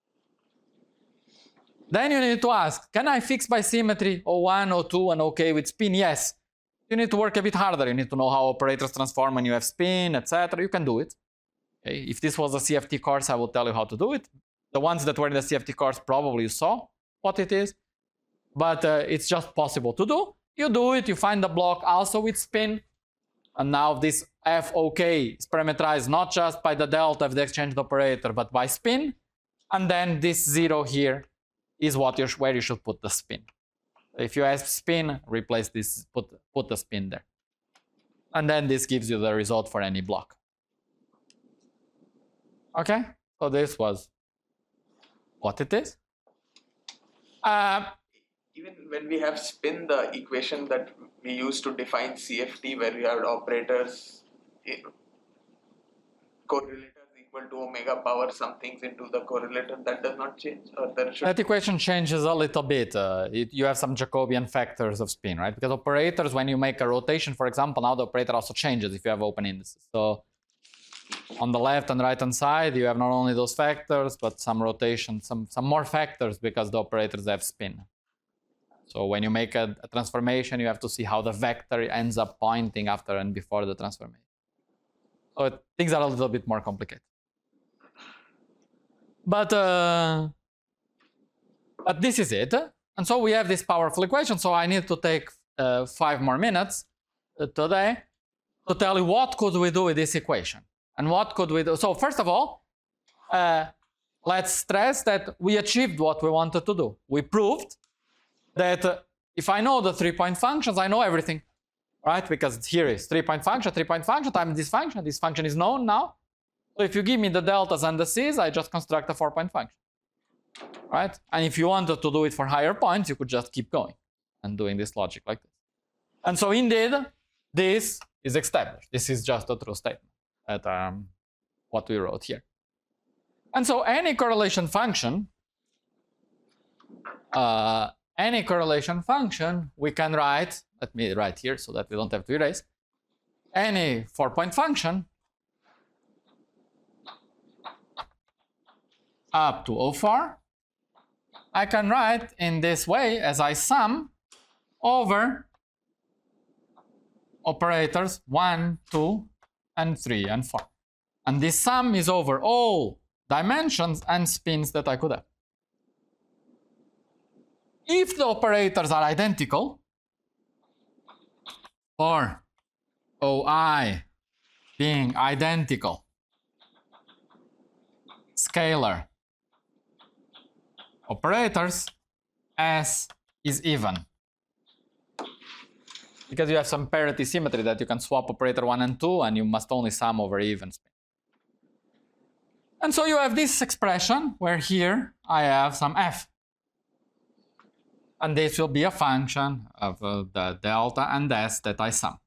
Then you need to ask, can I fix by symmetry O1, O2, and OK with spin? Yes. You need to work a bit harder. You need to know how operators transform when you have spin, etc. You can do it. Okay. If this was a CFT course, I will tell you how to do it. The ones that were in the CFT course probably you saw what it is, but it's just possible to do. You do it, you find the block also with spin, and now this FOK is parameterized not just by the delta of the exchange operator, but by spin, and then this 0 here is where you should put the spin. If you have spin, replace this, put the spin there. And then this gives you the result for any block. Okay, so this was what it is. Even when we have spin, the equation that we use to define CFT, where we have operators, correlators equal to omega power some things into the correlator, that does not change? Or that equation changes a little bit. You have some Jacobian factors of spin, right? Because operators, when you make a rotation, for example, now the operator also changes if you have open indices. So on the left and right hand side, you have not only those factors, but some rotation, some more factors because the operators have spin. So when you make a transformation, you have to see how the vector ends up pointing after and before the transformation. So things are a little bit more complicated. But this is it. And so we have this powerful equation. So I need to take 5 more minutes today to tell you what could we do with this equation. And what could we do? So first of all, let's stress that we achieved what we wanted to do. We proved that if I know the 3-point functions, I know everything, right? Because here is 3-point function times this function is known now. So if you give me the deltas and the c's, I just construct a 4-point function, right? And if you wanted to do it for higher points, you could just keep going and doing this logic like this. And so indeed, this is established. This is just a true statement at what we wrote here. And so any correlation function, we can write, let me write here so that we don't have to erase, any 4-point function up to O4, I can write in this way as I sum over operators 1, 2, and 3, and 4. And this sum is over all dimensions and spins that I could have. If the operators are identical, or OI being identical, scalar operators, S is even. Because you have some parity symmetry that you can swap operator 1 and 2 and you must only sum over even spin. And so you have this expression where here I have some F. And this will be a function of the delta and S that I sum.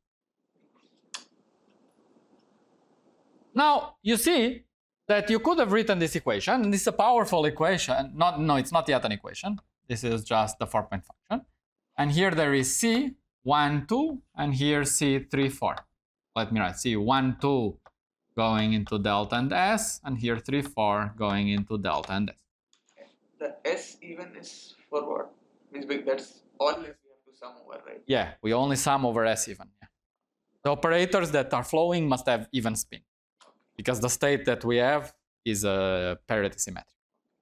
Now you see that you could have written this equation, and this is a powerful equation. No, it's not yet an equation. This is just the 4-point function. And here there is C, 1, 2, and here C, 3, 4. Let me write C, 1, 2 going into delta and S, and here 3, 4 going into delta and S. The S even is for what? Means that's all S we have to sum over, right? Yeah, we only sum over S even. Yeah. The operators that are flowing must have even spin, because the state that we have is a parity symmetry.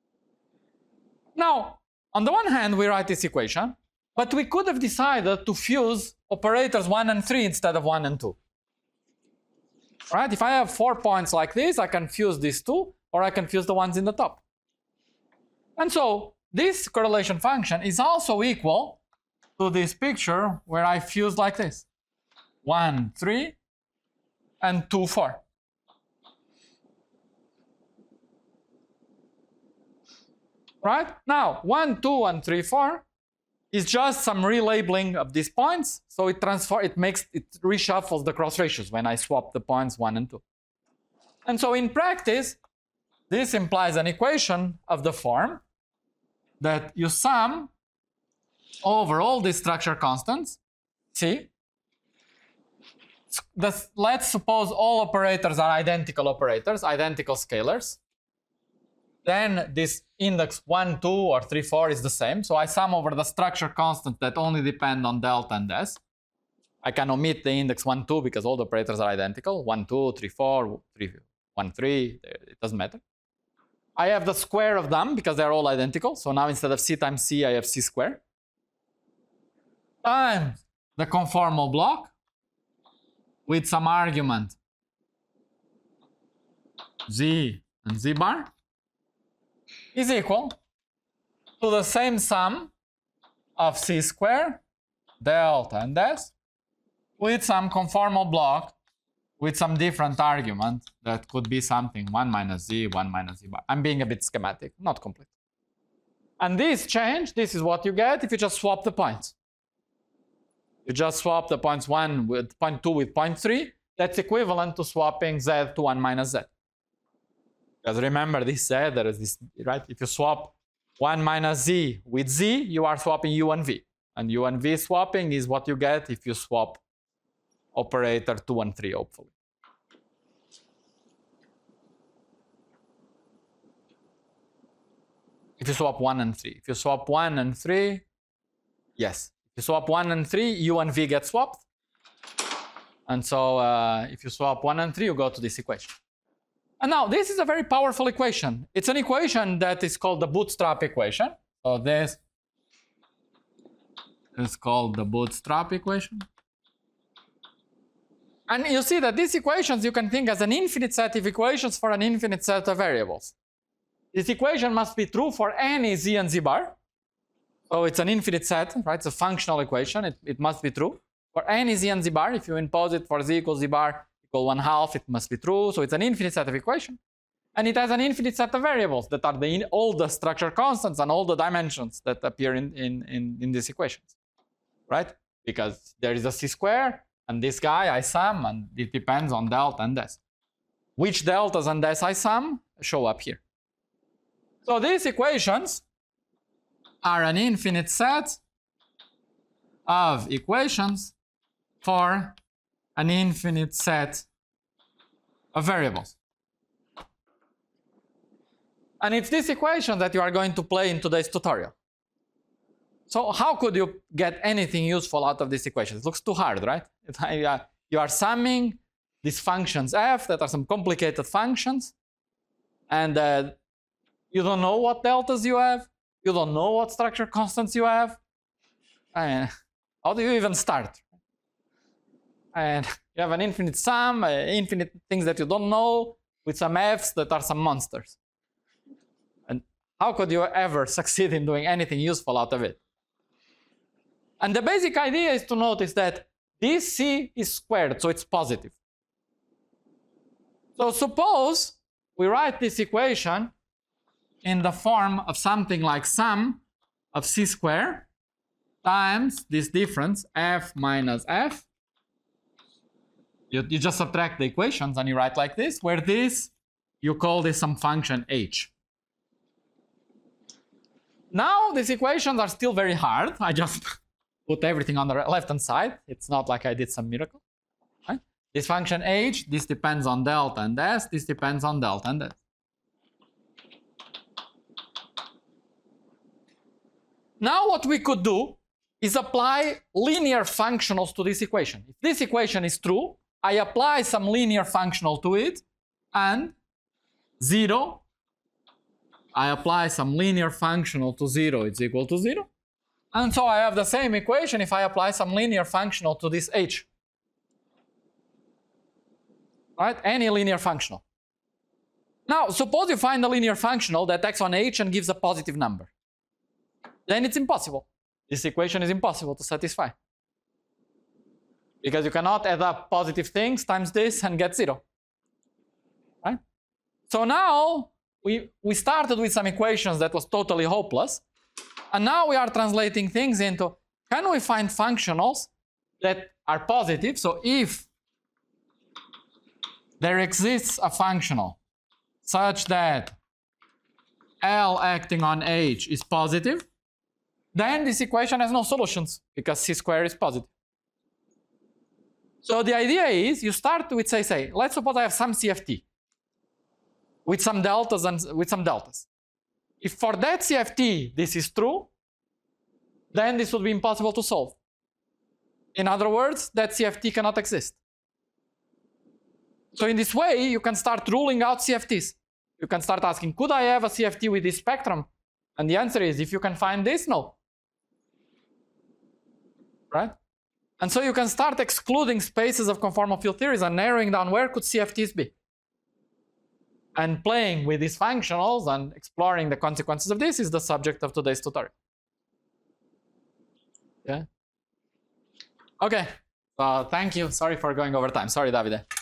Now, on the one hand, we write this equation, but we could have decided to fuse operators 1 and 3 instead of 1 and 2. Right? If I have 4 points like this, I can fuse these 2, or I can fuse the ones in the top. And so this correlation function is also equal to this picture where I fuse like this. 1, 3, and 2, 4. Right? Now, 1, 2, and 3, 4 is just some relabeling of these points. So it reshuffles the cross ratios when I swap the points 1 and 2. And so in practice, this implies an equation of the form that you sum over all these structure constants. See? Let's suppose all operators are identical operators, identical scalars. Then this index 1, 2, or 3, 4 is the same. So I sum over the structure constants that only depend on delta and S. I can omit the index 1, 2 because all the operators are identical. 1, 2, 3, 4, 1, 3, it doesn't matter. I have the square of them because they're all identical. So now instead of c times c, I have c squared. Times the conformal block with some argument z and z bar is equal to the same sum of c squared delta and s with some conformal block with some different argument that could be something 1 minus z, 1 minus z bar. I'm being a bit schematic, not complete. And this change, this is what you get if you just swap the points. You just swap the points 1 with point 2 with point 3. That's equivalent to swapping z to 1 minus z. Because remember this z, there is this, right? If you swap 1 minus z with z, you are swapping u and v. And u and v swapping is what you get if you swap operator 2 and 3, hopefully. If you swap 1 and 3. If you swap 1 and 3, yes. If you swap 1 and 3, u and v get swapped. And so if you swap 1 and 3, you go to this equation. And now this is a very powerful equation. It's an equation that is called the bootstrap equation. So this is called the bootstrap equation. And you see that these equations you can think as an infinite set of equations for an infinite set of variables. This equation must be true for any z and z bar. So it's an infinite set, right? It's a functional equation. It must be true. For any z and z bar, if you impose it for z equals z bar equal 1/2, it must be true. So it's an infinite set of equations. And it has an infinite set of variables that are all the structure constants and all the dimensions that appear in these equations, right? Because there is a c squared, and this guy I sum, and it depends on delta and s. Which deltas and s I sum show up here. So these equations are an infinite set of equations for an infinite set of variables. And it's this equation that you are going to play in today's tutorial. So how could you get anything useful out of this equation? It looks too hard, right? You are summing these functions f that are some complicated functions, and you don't know what deltas you have. You don't know what structure constants you have. And how do you even start? And you have an infinite sum, infinite things that you don't know, with some f's that are some monsters. And how could you ever succeed in doing anything useful out of it? And the basic idea is to notice that this c is squared, so it's positive. So suppose we write this equation in the form of something like sum of c squared times this difference f minus f. You just subtract the equations and you write like this, where this, you call this some function h. Now these equations are still very hard. I just put everything on the left-hand side. It's not like I did some miracle. Right? This function h, this depends on delta and s, this depends on delta and s. Now what we could do is apply linear functionals to this equation. If this equation is true, I apply some linear functional to it, and 0, I apply some linear functional to 0, it's equal to 0. And so I have the same equation if I apply some linear functional to this h. Right? Any linear functional. Now, suppose you find a linear functional that acts on h and gives a positive number. Then it's impossible. This equation is impossible to satisfy. Because you cannot add up positive things times this and get 0. Right? So now we started with some equations that was totally hopeless. And now we are translating things into, can we find functionals that are positive? So if there exists a functional such that L acting on H is positive, then this equation has no solutions because c squared is positive. So the idea is you start with say, let's suppose I have some CFT with some deltas and with some deltas. If for that CFT this is true, then this would be impossible to solve. In other words, that CFT cannot exist. So in this way, you can start ruling out CFTs. You can start asking, could I have a CFT with this spectrum? And the answer is, if you can find this, no. Right? And so you can start excluding spaces of conformal field theories and narrowing down where could CFTs be. And playing with these functionals and exploring the consequences of this is the subject of today's tutorial. Yeah. Okay. Thank you. Sorry for going over time. Sorry, Davide.